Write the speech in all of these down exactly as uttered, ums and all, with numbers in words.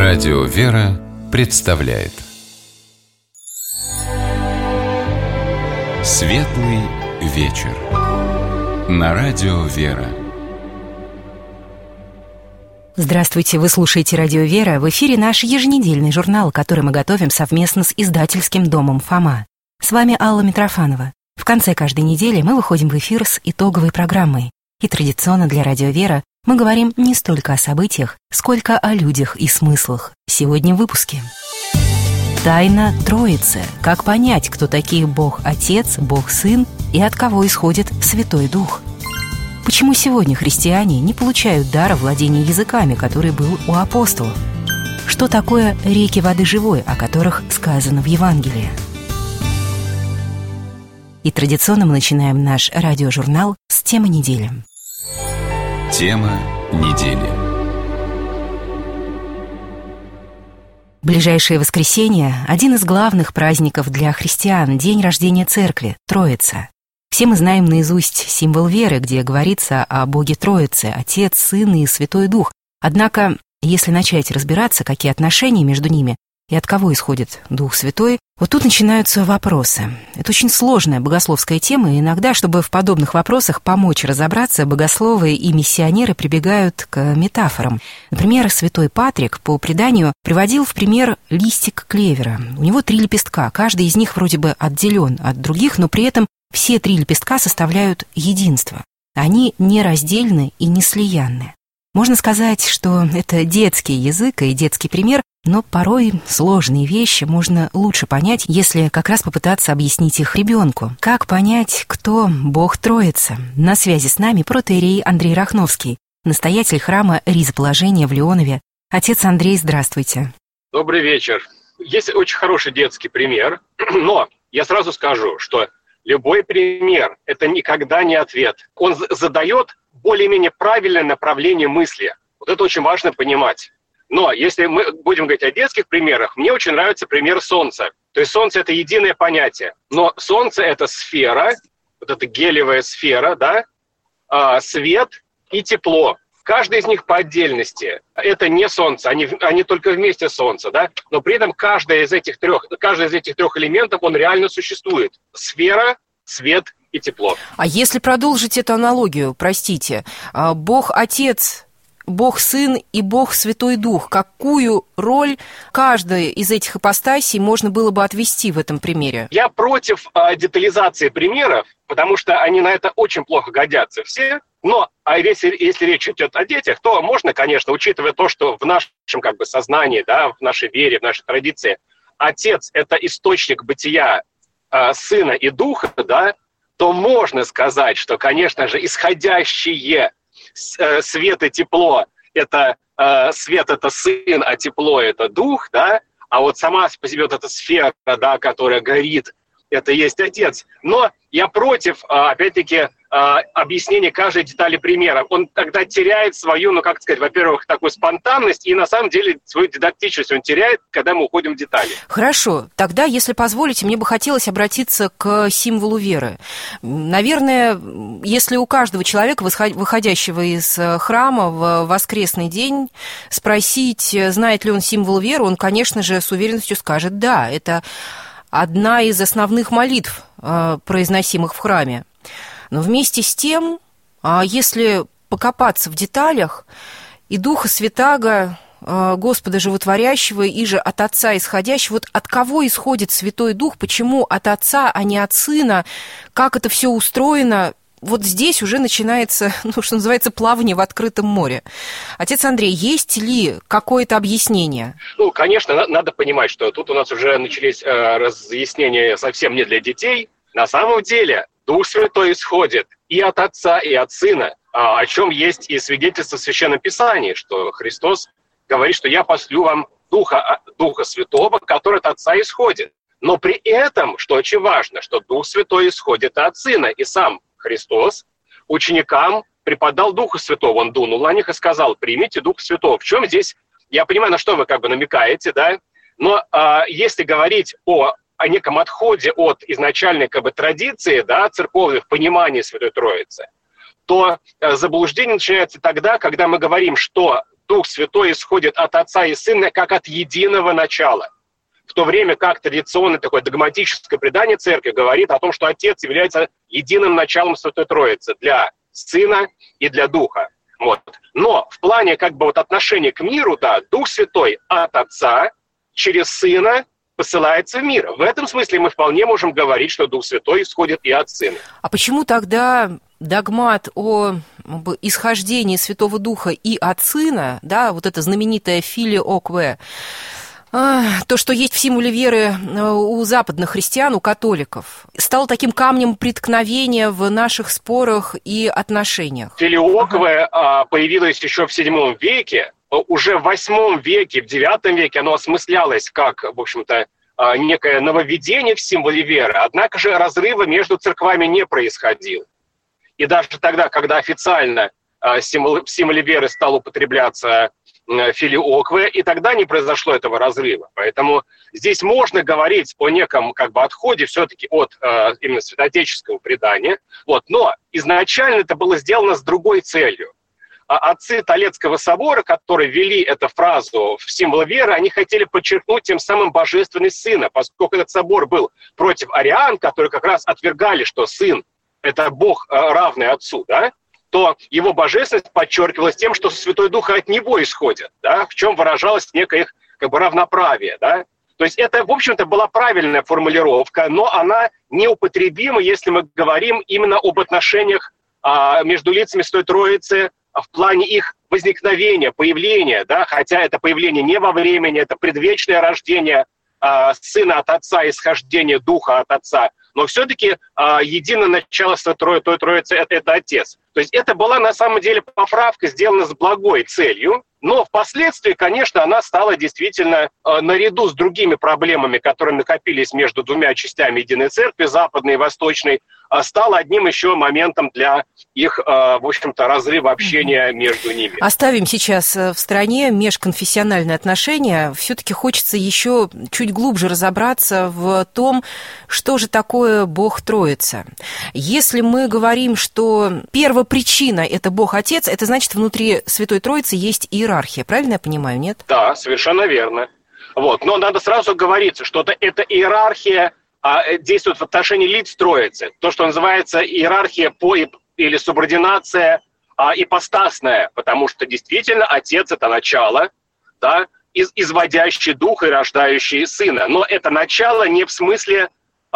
Радио «Вера» представляет Светлый вечер на Радио «Вера». Здравствуйте, вы слушаете Радио «Вера». В эфире наш еженедельный журнал, который мы готовим совместно с издательским домом «Фома». С вами Алла Митрофанова. В конце каждой недели мы выходим в эфир с итоговой программой. И традиционно для Радио «Вера» мы говорим не столько о событиях, сколько о людях и смыслах. Сегодня в выпуске. Тайна Троицы. Как понять, кто такие Бог Отец, Бог Сын и от кого исходит Святой Дух? Почему сегодня христиане не получают дара владения языками, который был у апостолов? Что такое реки воды живой, о которых сказано в Евангелии? И традиционно мы начинаем наш радиожурнал с темы недели. Тема недели. Ближайшее воскресенье – один из главных праздников для христиан – день рождения Церкви, Троица. Все мы знаем наизусть символ веры, где говорится о Боге Троице – Отец, Сын и Святой Дух. Однако, если начать разбираться, какие отношения между ними и от кого исходит Дух Святой, вот тут начинаются вопросы. Это очень сложная богословская тема, и иногда, чтобы в подобных вопросах помочь разобраться, богословы и миссионеры прибегают к метафорам. Например, святой Патрик, по преданию, приводил в пример листик клевера. У него три лепестка, каждый из них вроде бы отделен от других, но при этом все три лепестка составляют единство. Они нераздельны и неслиянны. Можно сказать, что это детский язык и детский пример, но порой сложные вещи можно лучше понять, если как раз попытаться объяснить их ребенку. Как понять, кто Бог Троица? На связи с нами протоиерей Андрей Рахновский, настоятель храма Ризоположения в Леонове. Отец Андрей, здравствуйте. Добрый вечер. Есть очень хороший детский пример, но я сразу скажу, что любой пример – это никогда не ответ. Он задает более-менее правильное направление мысли. Вот это очень важно понимать. Но если мы будем говорить о детских примерах, мне очень нравится пример Солнца. То есть Солнце – это единое понятие. Но Солнце – это сфера, вот эта гелиевая сфера, да, а, свет и тепло. Каждый из них по отдельности. Это не Солнце, они, они только вместе Солнце, да. Но при этом каждый из этих трех, каждый из этих трех элементов, он реально существует. Сфера, свет и тепло. А если продолжить эту аналогию, простите, Бог Отец, Бог Сын и Бог Святой Дух, какую роль каждой из этих ипостасей можно было бы отвести в этом примере? Я против э, детализации примеров, потому что они на это очень плохо годятся все. Но а если, если речь идет о детях, то можно, конечно, учитывая то, что в нашем как бы сознании, да, в нашей вере, в нашей традиции, Отец – это источник бытия э, Сына и Духа, да, то можно сказать, что, конечно же, исходящие э, свет и тепло – это э, свет – это Сын, а тепло – это Дух, да, а вот сама по себе вот эта сфера, да, которая горит, это есть Отец. Но я против, опять-таки, объяснения каждой детали примера. Он тогда теряет свою, ну, как сказать, во-первых, такую спонтанность, и на самом деле свою дидактичность он теряет, когда мы уходим в детали. Хорошо. Тогда, если позволите, мне бы хотелось обратиться к символу веры. Наверное, если у каждого человека, выходящего из храма в воскресный день, спросить, знает ли он символ веры, он, конечно же, с уверенностью скажет «да». Это одна из основных молитв, произносимых в храме. Но вместе с тем, если покопаться в деталях, и Духа Святаго, Господа Животворящего, и же от Отца исходящего, вот от кого исходит Святой Дух, почему от Отца, а не от Сына, как это все устроено, вот здесь уже начинается, ну, что называется, плавание в открытом море. Отец Андрей, есть ли какое-то объяснение? Ну, конечно, надо понимать, что тут у нас уже начались э, разъяснения совсем не для детей. На самом деле Дух Святой исходит и от Отца, и от Сына, о чем есть и свидетельство в Священном Писании, что Христос говорит, что я пошлю вам Духа, Духа Святого, который от Отца исходит. Но при этом, что очень важно, что Дух Святой исходит от Сына, и сам Христос ученикам преподал Духа Святого. Он дунул на них и сказал: примите Духа Святого. В чем здесь, я понимаю, на что вы как бы намекаете, да, но а, если говорить о о неком отходе от изначальной как бы, традиции, да, церковных пониманий Святой Троицы, то заблуждение начинается тогда, когда мы говорим, что Дух Святой исходит от Отца и Сына как от единого начала. В то время как традиционное такое догматическое предание Церкви говорит о том, что Отец является единым началом Святой Троицы для Сына и для Духа. Вот. Но в плане как бы вот отношения к миру, да, Дух Святой от Отца через Сына посылается в мир. В этом смысле мы вполне можем говорить, что Дух Святой исходит и от Сына. А почему тогда догмат о исхождении Святого Духа и от Сына, да, вот это знаменитое «филиокве», то, что есть в символе веры у западных христиан, у католиков, стало таким камнем преткновения в наших спорах и отношениях? Филиокве ага. появилось еще в седьмом веке. Уже в восьмом веке, в девятом веке оно осмыслялось как, в общем-то, некое нововведение в символе веры. Однако же разрыва между церквами не происходило. И даже тогда, когда официально в символе веры стал употребляться филиокве, и тогда не произошло этого разрыва. Поэтому здесь можно говорить о неком как бы отходе все-таки от э, именно святоотеческого предания. Вот. Но изначально это было сделано с другой целью. А отцы Толедского собора, которые ввели эту фразу в символ веры, они хотели подчеркнуть тем самым божественность Сына, поскольку этот собор был против ариан, которые как раз отвергали, что Сын – это Бог, равный Отцу, да? То его божественность подчеркивалась тем, что Святой Дух от него исходит, да, в чем выражалось некое их как бы равноправие, да. То есть это, в общем-то, была правильная формулировка, но она неупотребима, если мы говорим именно об отношениях а, между лицами Святой Троицы а, в плане их возникновения, появления, да, хотя это появление не во времени, это предвечное рождение а, Сына от Отца, исхождение Духа от Отца, но все-таки а, единое начало Святой Троицы – это Отец. То есть это была на самом деле поправка, сделана с благой целью, но впоследствии, конечно, она стала действительно э, наряду с другими проблемами, которые накопились между двумя частями Единой Церкви, западной и восточной, э, стала одним еще моментом для их, э, в общем-то, разрыва общения между ними. Оставим сейчас в стороне межконфессиональные отношения. Все-таки хочется еще чуть глубже разобраться в том, что же такое Бог Троица. Если мы говорим, что первопричина – это Бог Отец, это значит, внутри Святой Троицы есть иерархия. Правильно я понимаю, нет? Да, совершенно верно. Вот. Но надо сразу говориться, что это, эта иерархия а, действует в отношении лиц Троицы. То, что называется иерархия по, или субординация а, ипостасная, потому что действительно Отец – это начало, да, из, изводящий Дух и рождающий Сына. Но это начало не в смысле,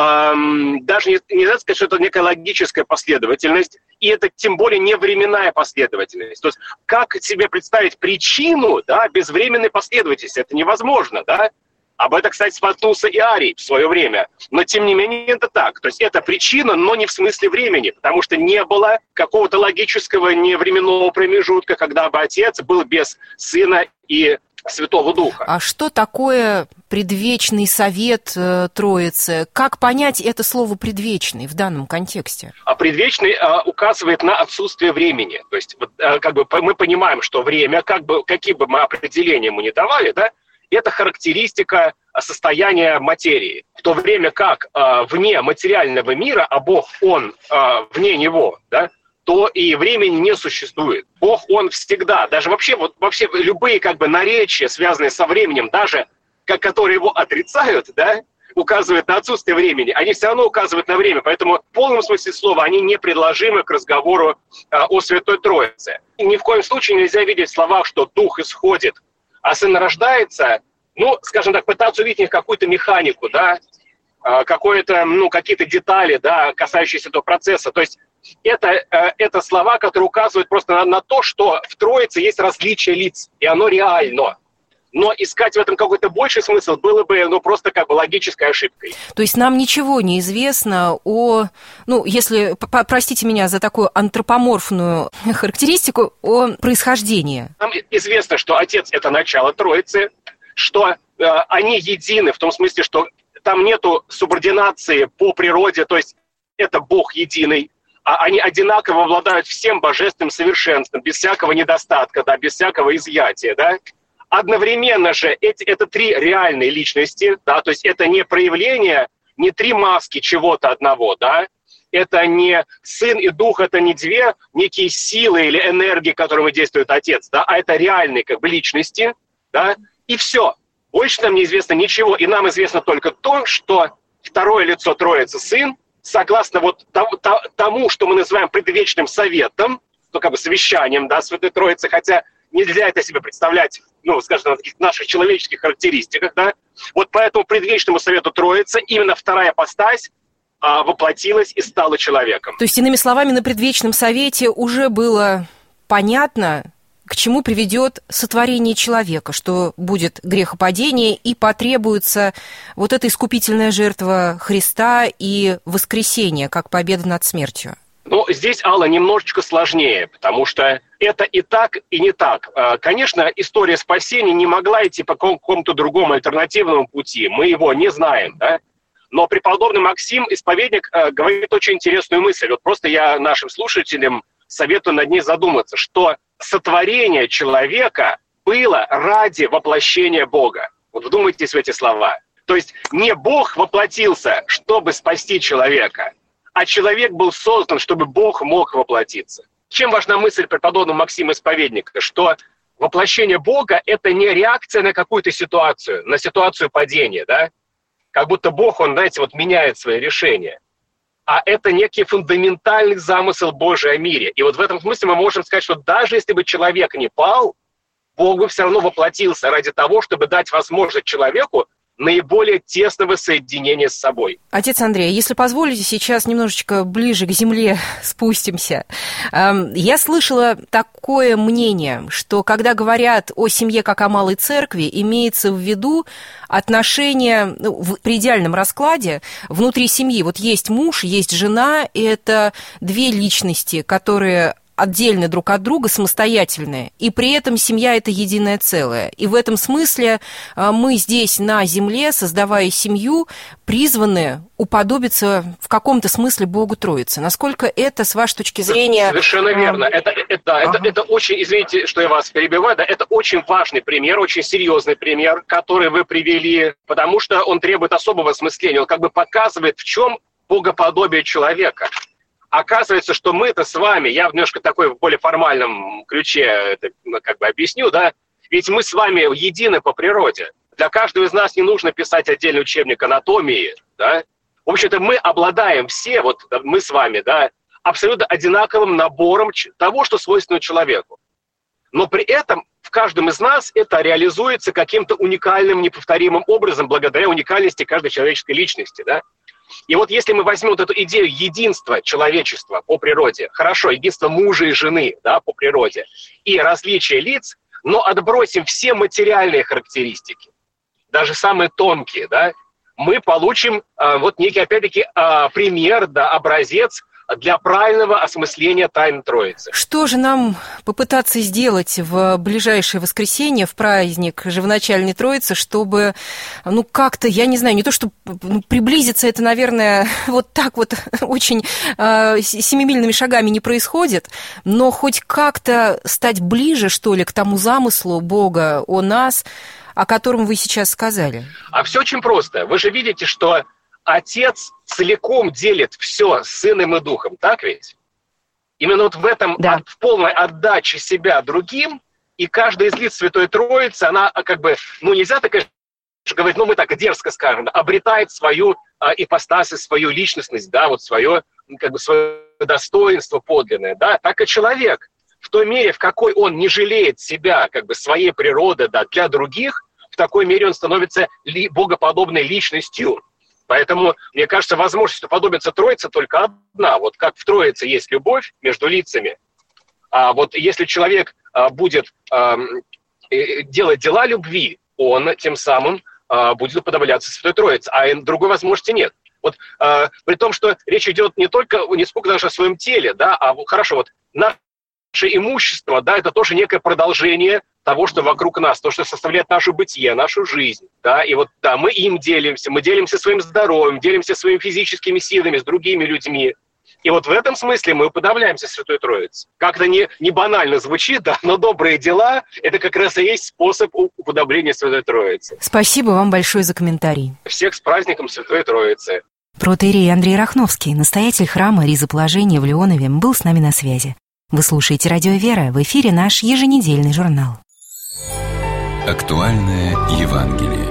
эм, даже не, нельзя сказать, что это некая логическая последовательность, и это тем более не временная последовательность. То есть как себе представить причину, да, без временной последовательности? Это невозможно, да? Об этом, кстати, споткнулся и Арий в свое время. Но, тем не менее, это так. То есть это причина, но не в смысле времени, потому что не было какого-то логического невременного промежутка, когда бы Отец был без Сына и Святого Духа. А что такое предвечный совет э, Троицы? Как понять это слово «предвечный» в данном контексте? А предвечный э, указывает на отсутствие времени. То есть вот, э, как бы мы понимаем, что время, как бы, какие бы мы определения ему ни давали, да, это характеристика состояния материи. В то время как э, вне материального мира, а Бог, Он э, вне него, да, то и времени не существует. Бог, Он всегда, даже вообще, вот, вообще любые как бы наречия, связанные со временем, даже как, которые его отрицают, да, указывают на отсутствие времени, они все равно указывают на время. Поэтому в полном смысле слова они непредложимы к разговору а, о Святой Троице. И ни в коем случае нельзя видеть в словах, что Дух исходит, а Сын рождается, ну, скажем так, пытаться увидеть в них какую-то механику, да, какое-то, ну, какие-то детали, да, касающиеся этого процесса. То есть это, это слова, которые указывают просто на, на то, что в Троице есть различие лиц, и оно реально. Но искать в этом какой-то больший смысл было бы, ну, просто как бы логической ошибкой. То есть нам ничего не известно о, ну, если, простите меня за такую антропоморфную характеристику, о происхождении. Нам известно, что Отец – это начало Троицы, что э, они едины в том смысле, что там нету субординации по природе, то есть это Бог единый, а они одинаково обладают всем божественным совершенством, без всякого недостатка, да, без всякого изъятия, да. Одновременно же эти, это три реальные личности, да, то есть это не проявление, не три маски чего-то одного, да, это не Сын и Дух, это не две некие силы или энергии, которыми действует Отец, да, а это реальные как бы личности, да, и все. Больше нам неизвестно ничего, и нам известно только то, что второе лицо Троицы Сын, согласно вот тому, что мы называем предвечным советом, ну, как бы совещанием, да, Святой Троицы, хотя нельзя это себе представлять, ну, скажем, на таких наших человеческих характеристиках, да, вот по этому предвечному совету Троицы именно вторая ипостась а, воплотилась и стала человеком. То есть, иными словами, на предвечном совете уже было понятно, к чему приведет сотворение человека, что будет грехопадение и потребуется вот эта искупительная жертва Христа и воскресение, как победа над смертью. Ну, здесь, Алла, немножечко сложнее, потому что это и так, и не так. Конечно, история спасения не могла идти по какому-то другому альтернативному пути. Мы его не знаем, да? Но преподобный Максим, исповедник, говорит очень интересную мысль. Вот просто я нашим слушателям советую над ней задуматься, что сотворение человека было ради воплощения Бога. Вот вдумайтесь в эти слова. То есть не Бог воплотился, чтобы спасти человека, а человек был создан, чтобы Бог мог воплотиться. Чем важна мысль преподобного Максима Исповедника? Что воплощение Бога – это не реакция на какую-то ситуацию, на ситуацию падения, да? Как будто Бог, он, знаете, вот меняет свои решения. А это некий фундаментальный замысел Божий о мире. И вот в этом смысле мы можем сказать, что даже если бы человек не пал, Бог бы все равно воплотился ради того, чтобы дать возможность человеку наиболее тесного соединения с собой. Отец Андрей, если позволите, сейчас немножечко ближе к земле спустимся. Я слышала такое мнение, что когда говорят о семье как о малой церкви, имеется в виду отношения, ну, в, при идеальном раскладе внутри семьи. Вот есть муж, есть жена, и это две личности, которые отдельны друг от друга, самостоятельные, и при этом семья – это единое целое. И в этом смысле мы здесь, на земле, создавая семью, призваны уподобиться в каком-то смысле Богу Троицы. Насколько это, с вашей точки зрения… Совершенно верно. Это, это, ага. это, это очень, извините, что я вас перебиваю, да, это очень важный пример, очень серьезный пример, который вы привели, потому что он требует особого осмысления. Он как бы показывает, в чем богоподобие человека. Оказывается, что мы-то с вами, я в немножко такой в более формальном ключе это как бы объясню, да, ведь мы с вами едины по природе. Для каждого из нас не нужно писать отдельный учебник анатомии, да. В общем-то, мы обладаем все, вот мы с вами, да, абсолютно одинаковым набором того, что свойственно человеку. Но при этом в каждом из нас это реализуется каким-то уникальным, неповторимым образом, благодаря уникальности каждой человеческой личности, да. И вот если мы возьмем вот эту идею единства человечества по природе, хорошо, единство мужа и жены, да, по природе, и различия лиц, но отбросим все материальные характеристики, даже самые тонкие, да, мы получим э, вот некий, опять-таки, э, пример, да, образец для правильного осмысления тайн Троицы. Что же нам попытаться сделать в ближайшее воскресенье, в праздник Живоначальной Троицы, чтобы, ну, как-то, я не знаю, не то, чтобы ну, приблизиться, это, наверное, вот так вот очень э, семимильными шагами не происходит, но хоть как-то стать ближе, что ли, к тому замыслу Бога о нас, о котором вы сейчас сказали? А все очень просто. Вы же видите, что Отец целиком делит все Сыном и Духом, так ведь? Именно вот в этом, да. от, в полной отдаче себя другим, и каждая из лиц Святой Троицы, она как бы, ну нельзя так говорить, ну мы так дерзко скажем, обретает свою а, ипостась, свою личностность, да, вот свое, как бы свое достоинство подлинное, да, так и человек. В той мере, в какой он не жалеет себя, как бы своей природы, да, для других, в такой мере он становится ли, богоподобной личностью. Поэтому, мне кажется, возможность уподобиться Троице только одна. Вот как в Троице есть любовь между лицами, а вот если человек а, будет а, делать дела любви, он тем самым а, будет уподобляться Святой Троице, а другой возможности нет. Вот а, при том, что речь идет не только не сколько даже о своем теле, да, а хорошо, вот наше имущество, да, это тоже некое продолжение того, что вокруг нас, то, что составляет наше бытие, нашу жизнь, да, и вот, да, мы им делимся, мы делимся своим здоровьем, делимся своими физическими силами с другими людьми, и вот в этом смысле мы уподобляемся Святой Троице. Как-то не, не банально звучит, да, но добрые дела – это как раз и есть способ уподобления Святой Троицы. Спасибо вам большое за комментарий. Всех с праздником Святой Троицы. Протоиерей Андрей Рахновский, настоятель храма Ризоположения в Леонове, был с нами на связи. Вы слушаете «Радио Вера», в эфире наш еженедельный журнал. Актуальное Евангелие.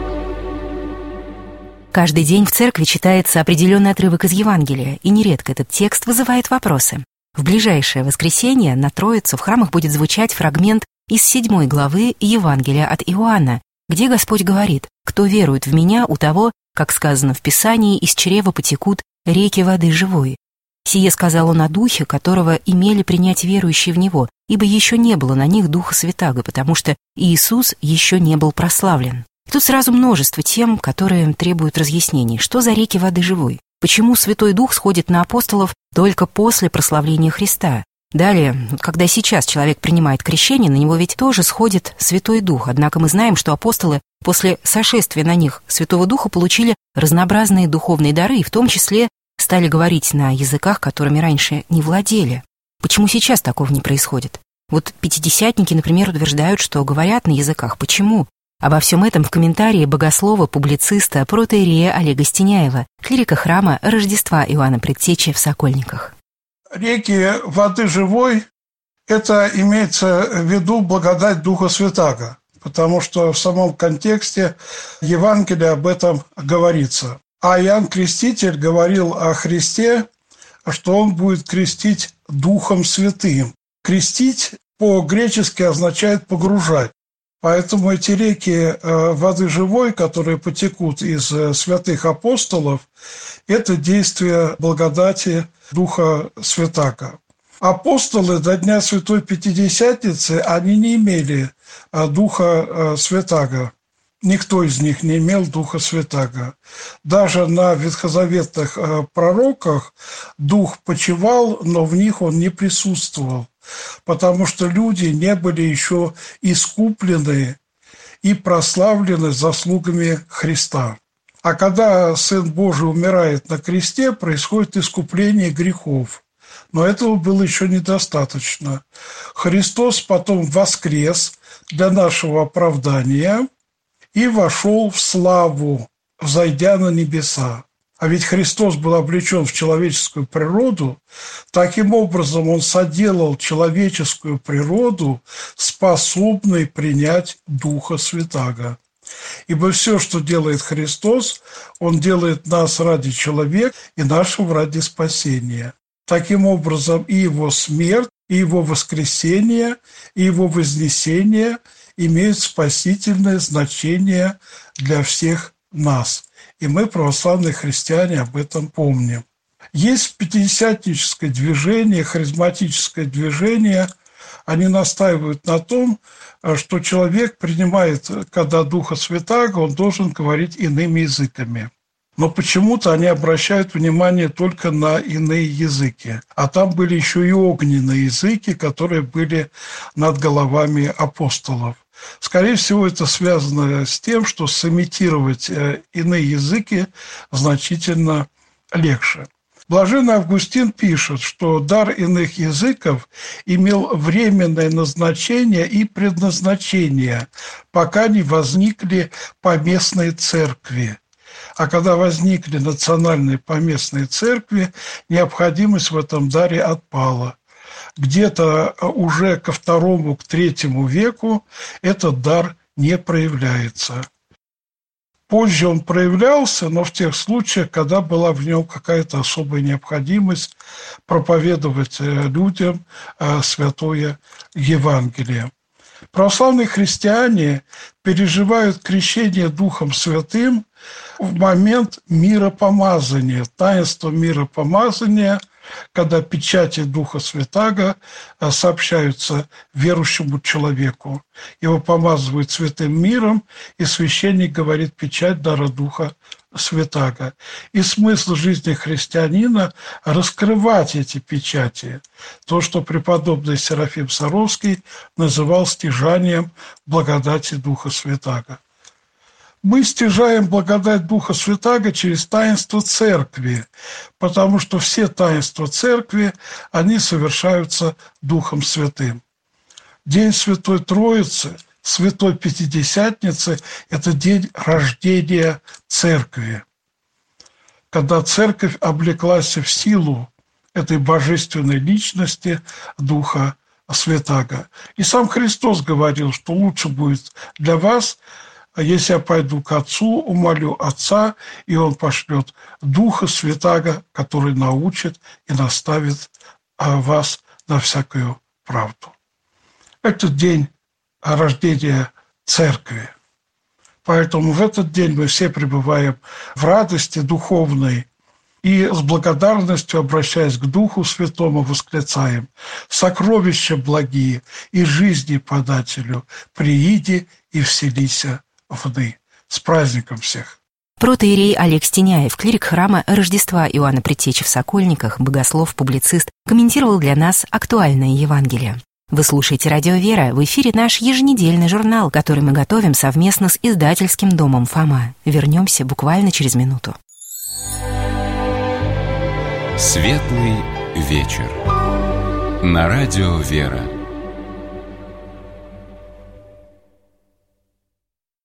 Каждый день в церкви читается определенный отрывок из Евангелия, и нередко этот текст вызывает вопросы. В ближайшее воскресенье на Троицу в храмах будет звучать фрагмент из седьмой главы Евангелия от Иоанна, где Господь говорит: «Кто верует в Меня, у того, как сказано в Писании, из чрева потекут реки воды живой». Сие сказал Он о Духе, которого имели принять верующие в Него, ибо еще не было на них Духа Святаго, потому что Иисус еще не был прославлен. И тут сразу множество тем, которые требуют разъяснений. Что за реки воды живой? Почему Святой Дух сходит на апостолов только после прославления Христа? Далее, когда сейчас человек принимает крещение, на него ведь тоже сходит Святой Дух. Однако мы знаем, что апостолы после сошествия на них Святого Духа получили разнообразные духовные дары, и в том числе стали говорить на языках, которыми раньше не владели. Почему сейчас такого не происходит? Вот пятидесятники, например, утверждают, что говорят на языках. Почему? Обо всем этом в комментарии богослова-публициста протоиерея Олега Стеняева, клирика храма Рождества Иоанна Предтечи в Сокольниках. Реки воды живой – это имеется в виду благодать Духа Святаго, потому что в самом контексте Евангелия об этом говорится. А Иоанн Креститель говорил о Христе, что Он будет крестить Духом Святым. Крестить по-гречески означает погружать. Поэтому эти реки воды живой, которые потекут из святых апостолов, это действие благодати Духа Святаго. Апостолы до Дня Святой Пятидесятницы, они не имели Духа Святаго. Никто из них не имел Духа Святаго. Даже на ветхозаветных пророках Дух почивал, но в них Он не присутствовал, потому что люди не были еще искуплены и прославлены заслугами Христа. А когда Сын Божий умирает на кресте, происходит искупление грехов. Но этого было еще недостаточно. Христос потом воскрес для нашего оправдания и вошел в славу, взойдя на небеса. А ведь Христос был облечен в человеческую природу, таким образом Он соделал человеческую природу, способной принять Духа Святаго. Ибо все, что делает Христос, Он делает нас ради человека и нашего ради спасения. Таким образом, и Его смерть, и Его воскресение, и Его вознесение имеют спасительное значение для всех нас. И мы, православные христиане, об этом помним. Есть пятидесятническое движение, харизматическое движение. Они настаивают на том, что человек принимает, когда Духа Святаго, он должен говорить иными языками. Но почему-то они обращают внимание только на иные языки. А там были еще и огненные языки, которые были над головами апостолов. Скорее всего, это связано с тем, что сымитировать иные языки значительно легче. Блаженный Августин пишет, что дар иных языков имел временное назначение и предназначение, пока не возникли поместные церкви. А когда возникли национальные поместные церкви, необходимость в этом даре отпала. Где-то уже ко второму, к третьему веку этот дар не проявляется. Позже он проявлялся, но в тех случаях, когда была в нем какая-то особая необходимость проповедовать людям святое Евангелие. Православные христиане переживают крещение Духом Святым в момент миропомазания, таинства миропомазания, когда печати Духа Святаго сообщаются верующему человеку. Его помазывают святым миром, и священник говорит печать дара Духа Святаго. И смысл жизни христианина – раскрывать эти печати. То, что преподобный Серафим Саровский называл стяжанием благодати Духа Святаго. Мы стяжаем благодать Духа Святаго через таинство Церкви, потому что все таинства Церкви, они совершаются Духом Святым. День Святой Троицы, Святой Пятидесятницы – это день рождения Церкви. когда церковь облеклась в силу этой божественной личности Духа Святаго. И сам Христос говорил, что лучше будет для вас, если я пойду к Отцу, умолю Отца, и Он пошлет Духа Святаго, который научит и наставит вас на всякую правду. Это день рождения Церкви. Поэтому в этот день мы все пребываем в радости духовной и с благодарностью, обращаясь к Духу Святому, восклицаем: «Сокровища благие и жизни подателю, прииди и вселися вны». С праздником всех! Протоиерей Олег Стеняев, клирик храма Рождества Иоанна Предтечи в Сокольниках, богослов, публицист, комментировал для нас актуальное Евангелие. Вы слушаете «Радио Вера», в эфире наш еженедельный журнал, который мы готовим совместно с издательским домом «Фома». Вернемся буквально через минуту. Светлый вечер. На радио «Вера».